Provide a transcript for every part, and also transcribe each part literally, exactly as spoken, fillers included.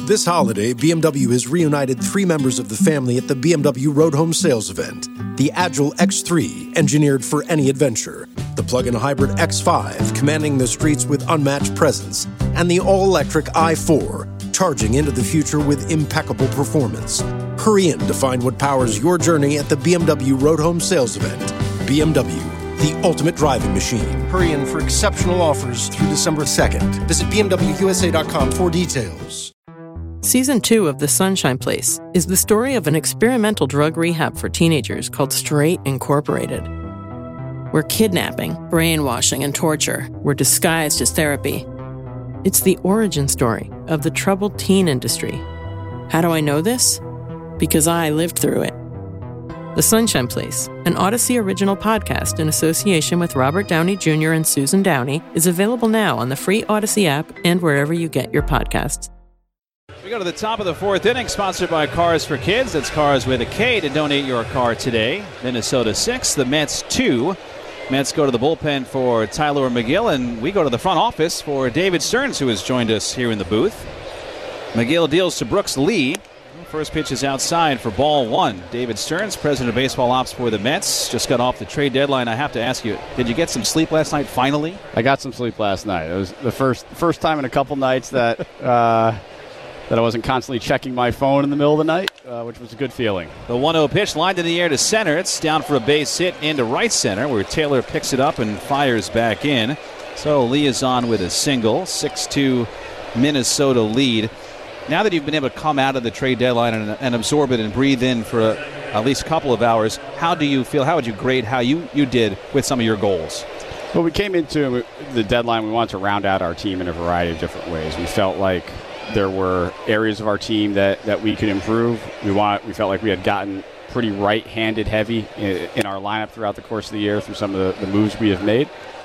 This holiday, B M W has reunited three members of the family at the B M W Road Home Sales event. The Agile X three, engineered for any adventure. The plug-in hybrid X five, commanding the streets with unmatched presence. And the all-electric i four, charging into the future with impeccable performance. Hurry in to find what powers your journey at the B M W Road Home Sales event. B M W, the ultimate driving machine. Hurry in for exceptional offers through December second. Visit B M W U S A dot com for details. Season two of The Sunshine Place is the story of an experimental drug rehab for teenagers called Straight Incorporated, where kidnapping, brainwashing, and torture were disguised as therapy. It's the origin story of the troubled teen industry. How do I know this? Because I lived through it. The Sunshine Place, an Odyssey original podcast in association with Robert Downey Junior and Susan Downey, is available now on the free Odyssey app and wherever you get your podcasts. We go to the top of the fourth inning, sponsored by Cars for Kids. That's Cars with a K to donate your car today. Minnesota six, the Mets two. Mets go to the bullpen for Tyler McGill, and we go to the front office for David Stearns, who has joined us here in the booth. McGill deals to Brooks Lee. First pitch is outside for ball one. David Stearns, president of baseball ops for the Mets, just got off the trade deadline. I have to ask you, did you get some sleep last night finally? I got some sleep last night. It was the first first time in a couple nights that uh, that I wasn't constantly checking my phone in the middle of the night, uh, which was a good feeling. The one oh pitch lined in the air to center. It's down for a base hit into right center, where Taylor picks it up and fires back in. So Lee is on with a single. six two Minnesota lead. Now that you've been able to come out of the trade deadline and, and absorb it and breathe in for a, at least a couple of hours, how do you feel? How would you grade how you, you did with some of your goals? Well, we came into the deadline. We wanted to round out our team in a variety of different ways. We felt like there were areas of our team that, that we could improve. We want. We felt like we had gotten pretty right-handed heavy in, in our lineup throughout the course of the year through some of the, the moves we have made.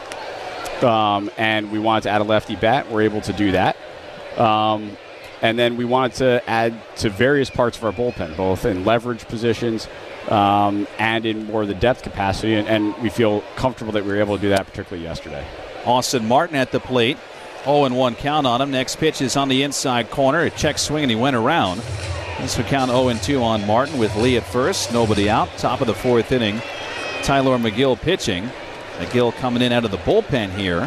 Um, and we wanted to add a lefty bat. We're able to do that. Um, And then we wanted to add to various parts of our bullpen, both in leverage positions um, and in more of the depth capacity. And, and we feel comfortable that we were able to do that, particularly yesterday. Austin Martin at the plate. oh and one count on him. Next pitch is on the inside corner. A check swing, and he went around. This would count oh and two on Martin with Lee at first. Nobody out. Top of the fourth inning. Tyler McGill pitching. McGill coming in out of the bullpen here.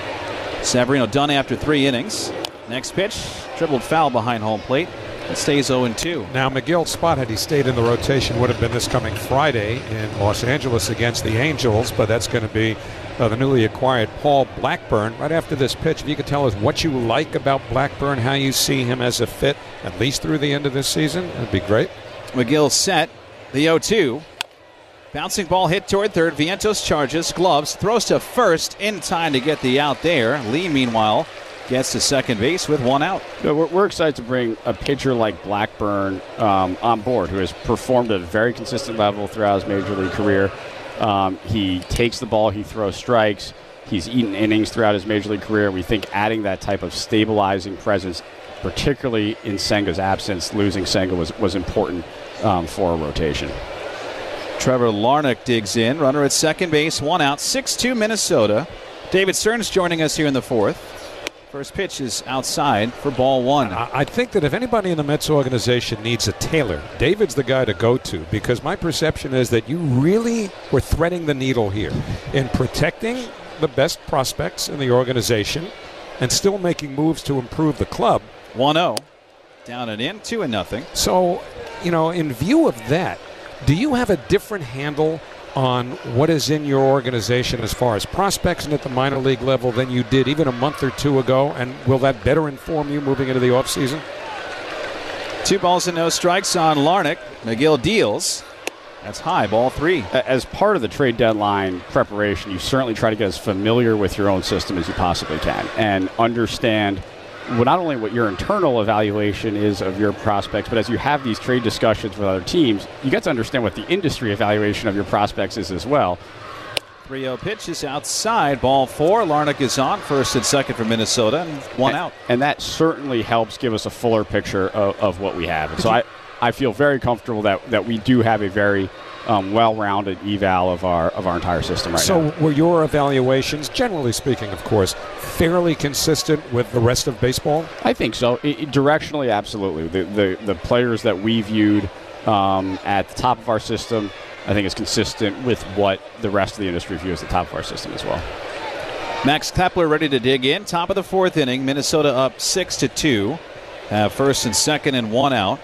Severino done after three innings. Next pitch, dribbled foul behind home plate. It stays oh and two. Now, McGill's spot, had he stayed in the rotation, would have been this coming Friday in Los Angeles against the Angels, but that's going to be uh, the newly acquired Paul Blackburn. Right after this pitch, if you could tell us what you like about Blackburn, how you see him as a fit, at least through the end of this season, that'd be great. McGill set, the oh two. Bouncing ball hit toward third. Vientos charges, gloves, throws to first in time to get the out there. Lee, meanwhile, gets to second base with one out. Yeah, we're, we're excited to bring a pitcher like Blackburn um, on board, who has performed at a very consistent level throughout his major league career. Um, he takes the ball, he throws strikes, he's eaten innings throughout his major league career. We think adding that type of stabilizing presence, particularly in Senga's absence, losing Senga was, was important um, for a rotation. Trevor Larnach digs in, runner at second base, one out, six two Minnesota. David Stearns joining us here in the fourth. First pitch is outside for ball one. I think that if anybody in the Mets organization needs a Taylor, David's the guy to go to, because my perception is that you really were threading the needle here in protecting the best prospects in the organization and still making moves to improve the club. one oh. Down and in, two and nothing. So, you know, in view of that, do you have a different handle on what is in your organization as far as prospects and at the minor league level than you did even a month or two ago? And will that better inform you moving into the offseason? Two balls and no strikes on Larnach. McGill deals. That's high, ball three. As part of the trade deadline preparation, you certainly try to get as familiar with your own system as you possibly can and understand well, not only what your internal evaluation is of your prospects, but as you have these trade discussions with other teams, you get to understand what the industry evaluation of your prospects is as well. three oh pitch is outside, ball four. Larnach is on, first and second for Minnesota, and one and, out. And that certainly helps give us a fuller picture of, of what we have. And so I, I feel very comfortable that, that we do have a very um, well-rounded eval of our of our entire system right so now. So were your evaluations, generally speaking, of course, fairly consistent with the rest of baseball? I think so. It, it, directionally, absolutely. The, the, the players that we viewed um, at the top of our system, I think is consistent with what the rest of the industry views at the top of our system as well. Max Kepler ready to dig in. Top of the fourth inning. Minnesota up six to two. Uh, first and second and one out.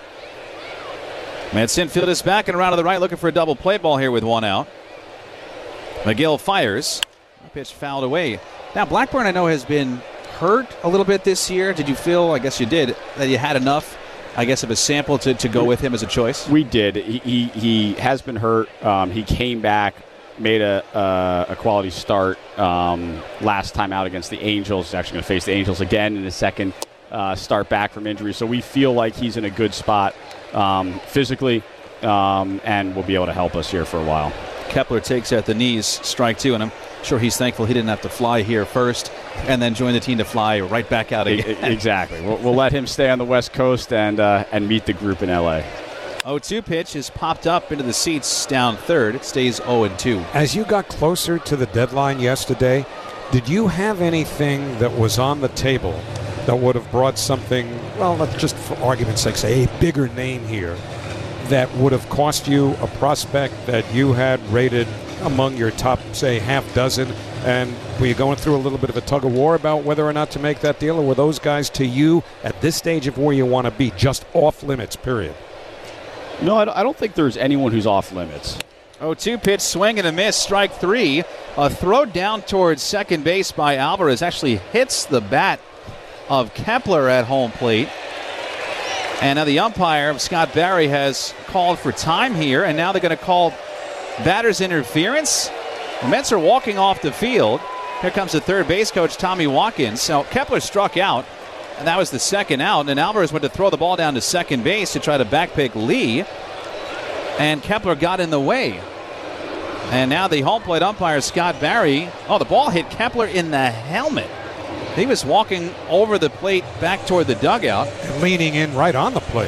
Mets infield is back and around to the right, looking for a double play ball here with one out. McGill fires. Pitch fouled away. Now Blackburn, I know, has been hurt a little bit this year. Did you feel, I guess you did, that you had enough, I guess, of a sample to, to go with him as a choice? We did. He he, he has been hurt. Um, he came back, made a uh, a quality start um, last time out against the Angels. He's actually going to face the Angels again in his second uh, start back from injury. So we feel like he's in a good spot um, physically um, and will be able to help us here for a while. Kepler takes at the knees, strike two, and I'm sure he's thankful he didn't have to fly here first and then join the team to fly right back out again. Exactly. We'll, we'll let him stay on the West Coast and uh, and meet the group in L A. oh two pitch is popped up into the seats down third. It stays oh and two. As you got closer to the deadline yesterday, did you have anything that was on the table that would have brought something, well, let's just for argument's sake say a bigger name here, that would have cost you a prospect that you had rated among your top, say, half dozen? And were you going through a little bit of a tug of war about whether or not to make that deal, or were those guys to you at this stage of where you want to be just off limits, period? No, I don't think there's anyone who's off limits. oh two pitch, swing and a miss, strike three. A throw down towards second base by Alvarez actually hits the bat of Kepler at home plate. And now the umpire, Scott Barry, has called for time here, and now they're going to call batter's interference. The Mets are walking off the field. Here comes the third base coach, Tommy Watkins. So Kepler struck out, and that was the second out. And Alvarez went to throw the ball down to second base to try to backpick Lee. And Kepler got in the way. And now the home plate umpire, Scott Barry. Oh, the ball hit Kepler in the helmet. He was walking over the plate back toward the dugout. And leaning in right on the plate.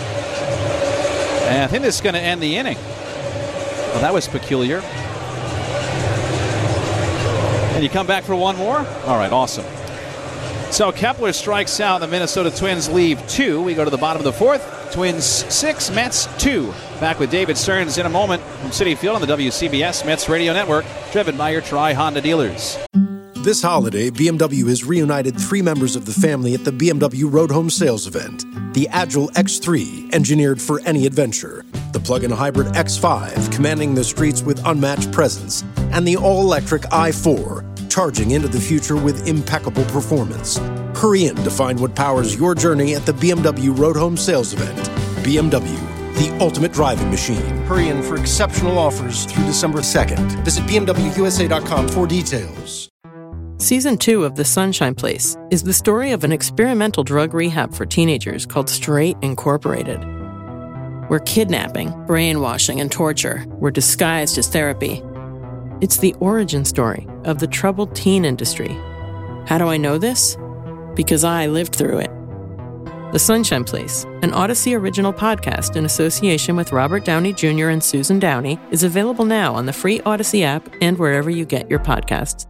And I think this is going to end the inning. Well, that was peculiar. And you come back for one more? All right, awesome. So Kepler strikes out. The Minnesota Twins leave two. We go to the bottom of the fourth. Twins six, Mets two. Back with David Stearns in a moment from Citi Field on the W C B S Mets Radio Network, driven by your Tri-Honda dealers. This holiday, B M W has reunited three members of the family at the B M W Road Home Sales Event. The Agile X three, engineered for any adventure. The plug-in hybrid X five, commanding the streets with unmatched presence. And the all-electric i four, charging into the future with impeccable performance. Hurry in to find what powers your journey at the B M W Road Home Sales Event. B M W, the ultimate driving machine. Hurry in for exceptional offers through December second. Visit B M W U S A dot com for details. Season two of The Sunshine Place is the story of an experimental drug rehab for teenagers called Straight Incorporated, where kidnapping, brainwashing, and torture were disguised as therapy. It's the origin story of the troubled teen industry. How do I know this? Because I lived through it. The Sunshine Place, an Odyssey original podcast in association with Robert Downey Junior and Susan Downey, is available now on the free Odyssey app and wherever you get your podcasts.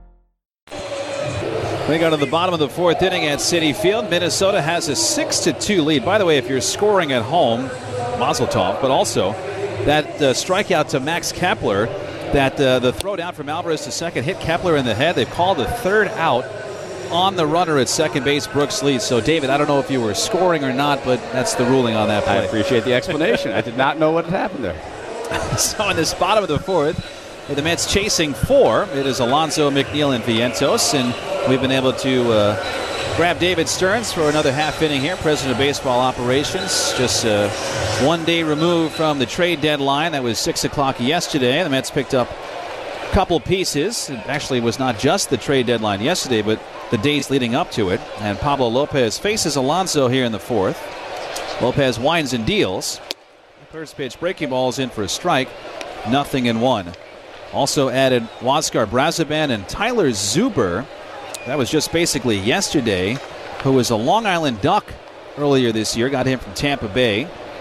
We go to the bottom of the fourth inning at Citi Field. Minnesota has a six to two lead. By the way, if you're scoring at home, Mazel Tov, but also that uh, strikeout to Max Kepler, that uh, the throw down from Alvarez to second hit Kepler in the head. They've called the third out on the runner at second base, Brooks Lee. So, David, I don't know if you were scoring or not, but that's the ruling on that play. I appreciate the explanation. I did not know what had happened there. So in this bottom of the fourth, the Mets chasing four. It is Alonso, McNeil, and Vientos, and we've been able to uh, grab David Stearns for another half inning here, president of baseball operations. Just uh, one day removed from the trade deadline. That was six o'clock yesterday. The Mets picked up a couple pieces. It actually was not just the trade deadline yesterday, but the days leading up to it. And Pablo Lopez faces Alonso here in the fourth. Lopez winds and deals. First pitch, breaking ball is in for a strike. Nothing in one. Also added Huáscar Brazoban and Tyler Zuber. That was just basically yesterday, who was a Long Island Duck earlier this year. Got him from Tampa Bay.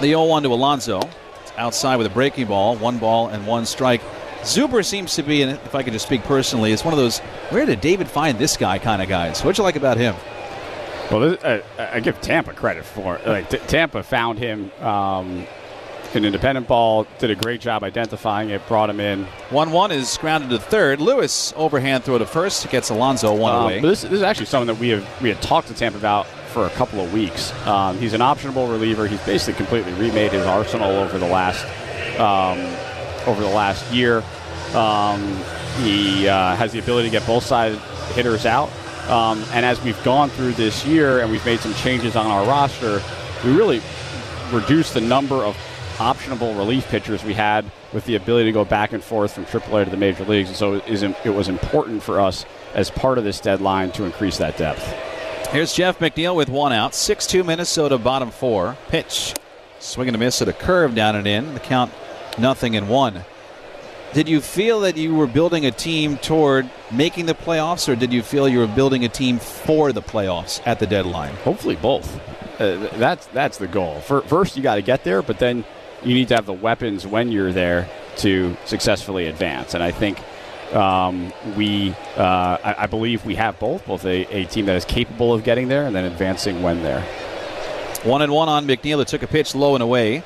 The oh one to Alonso. It's outside with a breaking ball. One ball and one strike. Zuber seems to be, and if I could just speak personally, is one of those, where did David find this guy kind of guys? What'd you like about him? Well, this, uh, I give Tampa credit for it. Like, t- Tampa found him um, in independent ball, did a great job identifying it, brought him in. one one is grounded to third. Lewis, overhand throw to first, gets Alonso one um, away. But this, this is actually something that we have we had talked to Tampa about for a couple of weeks. Um, he's an optionable reliever. He's basically completely remade his arsenal over the last um, over the last year. Um, he uh, has the ability to get both side hitters out. Um, and as we've gone through this year and we've made some changes on our roster, we really reduced the number of optionable relief pitchers we had with the ability to go back and forth from triple A to the major leagues. And so it, is, it was important for us as part of this deadline to increase that depth. Here's Jeff McNeil with one out. six two Minnesota, bottom four. Pitch. Swing and a miss at a curve down and in. The count nothing and one. Did you feel that you were building a team toward making the playoffs, or did you feel you were building a team for the playoffs at the deadline? Hopefully both. Uh, that's that's the goal. For, first, you got to get there, but then you need to have the weapons when you're there to successfully advance. And I think um, we, uh, I, I believe we have both, both a, a team that is capable of getting there and then advancing when there. One and one on McNeil that took a pitch low and away.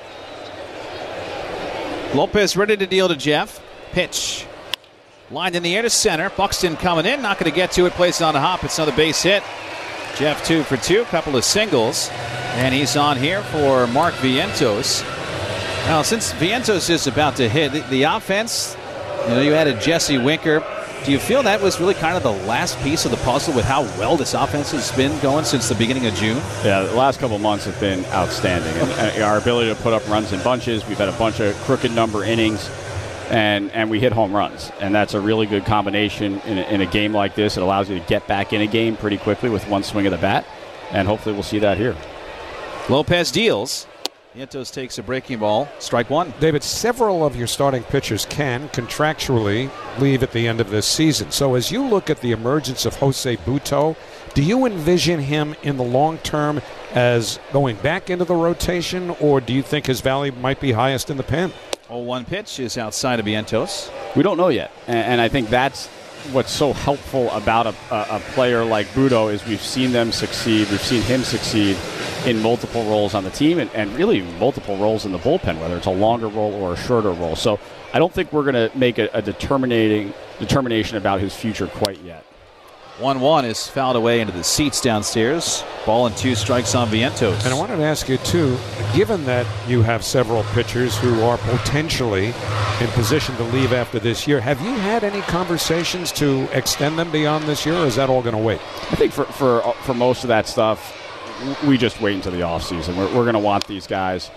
Lopez ready to deal to Jeff. Pitch. Lined in the air to center. Buxton coming in. Not going to get to it. Plays it on a hop. It's another base hit. Jeff two for two. Couple of singles. And he's on here for Mark Vientos. Now, since Vientos is about to hit, the, the offense, you know, you added Jesse Winker. Do you feel that was really kind of the last piece of the puzzle with how well this offense has been going since the beginning of June? Yeah, the last couple of months have been outstanding. And, and our ability to put up runs in bunches, we've had a bunch of crooked number innings, and, and we hit home runs. And that's a really good combination in a, in a game like this. It allows you to get back in a game pretty quickly with one swing of the bat, and hopefully we'll see that here. Lopez deals. Vientos takes a breaking ball. Strike one. David, several of your starting pitchers can contractually leave at the end of this season. So as you look at the emergence of Jose Butto, do you envision him in the long term as going back into the rotation, or do you think his value might be highest in the pen? oh one pitch is outside of Vientos. We don't know yet, and, and I think that's what's so helpful about a, a, a player like Butto is we've seen them succeed. We've seen him succeed in multiple roles on the team and, and really multiple roles in the bullpen, whether it's a longer role or a shorter role. So I don't think we're going to make a, a determinating determination about his future quite yet. one one is fouled away into the seats downstairs. Ball and two strikes on Vientos. And I wanted to ask you, too, given that you have several pitchers who are potentially in position to leave after this year, have you had any conversations to extend them beyond this year, or is that all going to wait? I think for, for, for most of that stuff, we just wait until the offseason. We're, we're going to want these guys.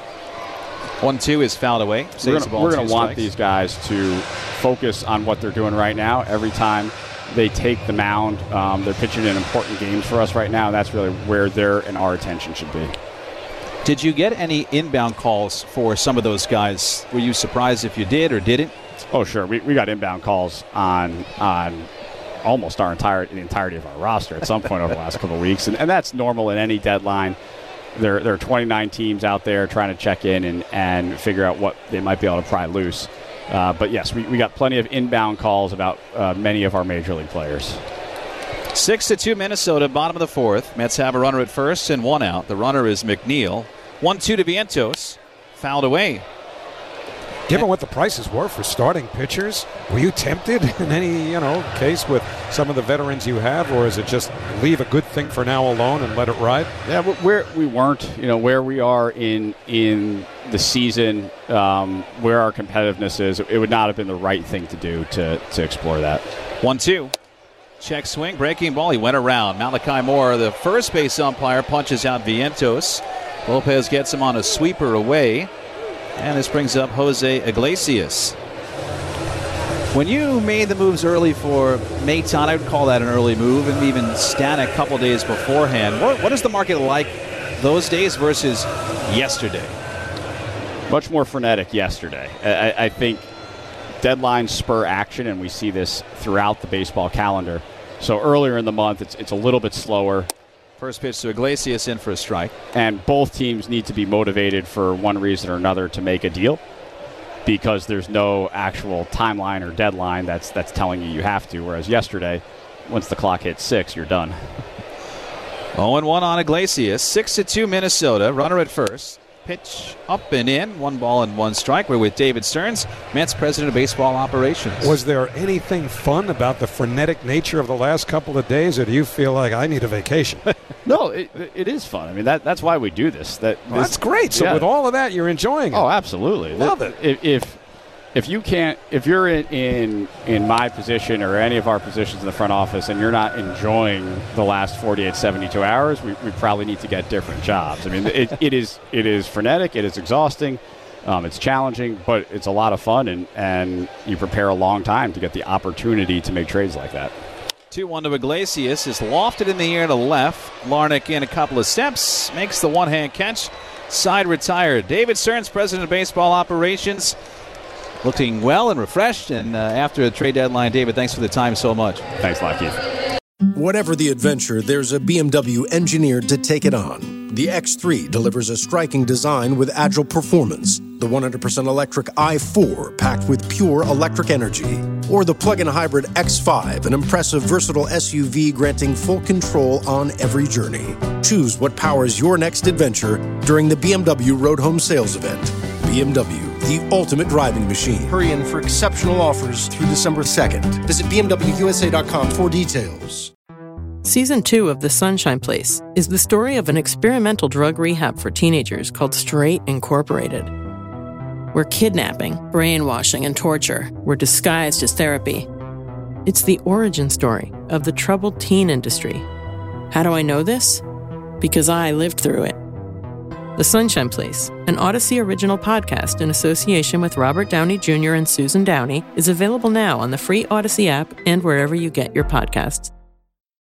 one two is fouled away. We're going to want these guys to focus on what they're doing right now. Every time they take the mound, um, they're pitching in important games for us right now. That's really where their and our attention should be. Did you get any inbound calls for some of those guys? Were you surprised if you did or didn't? Oh, sure. We, we got inbound calls on on almost our entire the entirety of our roster at some point over the last couple of weeks, and, and that's normal in any deadline. There, there are twenty-nine teams out there trying to check in and, and figure out what they might be able to pry loose. Uh, but yes, we, we got plenty of inbound calls about uh, many of our major league players. Six to two Minnesota, bottom of the fourth. Mets have a runner at first and one out. The runner is McNeil. one two to Vientos. Fouled away. Given what the prices were for starting pitchers, were you tempted in any, you know, case with some of the veterans you have, or is it just leave a good thing for now alone and let it ride? Yeah, where we weren't, you know, where we are in in the season, um, where our competitiveness is, it would not have been the right thing to do to to explore that. one two. Check swing, breaking ball. He went around. Malachi Moore, the first base umpire, punches out Vientos. Lopez gets him on a sweeper away. And this brings up Jose Iglesias. When you made the moves early for Maton, I would call that an early move, and even Stan a couple days beforehand. What, what is the market like those days versus yesterday? Much more frenetic yesterday. I, I think deadlines spur action, and we see this throughout the baseball calendar. So earlier in the month, it's it's a little bit slower First pitch to Iglesias, in for a strike. And both teams need to be motivated for one reason or another to make a deal, because there's no actual timeline or deadline that's that's telling you you have to. Whereas yesterday, once the clock hit six, you're done. oh and one on Iglesias. six to two Minnesota. Runner at first. Pitch up and in. One ball and one strike. We're with David Stearns, Mets President of Baseball Operations. Was there anything fun about the frenetic nature of the last couple of days, or do you feel like I need a vacation? No, it, it is fun. I mean, that that's why we do this. That well, this, That's great. So yeah. with all of that, you're enjoying it. Oh, absolutely. Love it. If, if if you can't, if you're in, in in my position or any of our positions in the front office, and you're not enjoying the last forty-eight, seventy-two hours, we, we probably need to get different jobs. I mean, it, it is it is frenetic, it is exhausting, um, it's challenging, but it's a lot of fun, and, and you prepare a long time to get the opportunity to make trades like that. two one to Iglesias is lofted in the air to left. Larnach in a couple of steps, makes the one-hand catch. Side retired. David Stearns, President of Baseball Operations, looking well and refreshed. And uh, after the trade deadline, David, thanks for the time so much. Thanks a lot, Keith. Whatever the adventure, there's a B M W engineered to take it on. The X three delivers a striking design with agile performance. The one hundred percent electric i four, packed with pure electric energy. Or the plug-in hybrid X five, an impressive, versatile S U V granting full control on every journey. Choose what powers your next adventure during the B M W Road Home Sales Event. B M W, the ultimate driving machine. Hurry in for exceptional offers through December second. Visit B M W U S A dot com for details. Season two of The Sunshine Place is the story of an experimental drug rehab for teenagers called Straight Incorporated, where kidnapping, brainwashing, and torture were disguised as therapy. It's the origin story of the troubled teen industry. How do I know this? Because I lived through it. The Sunshine Place, an Odyssey original podcast in association with Robert Downey Junior and Susan Downey, is available now on the free Odyssey app and wherever you get your podcasts.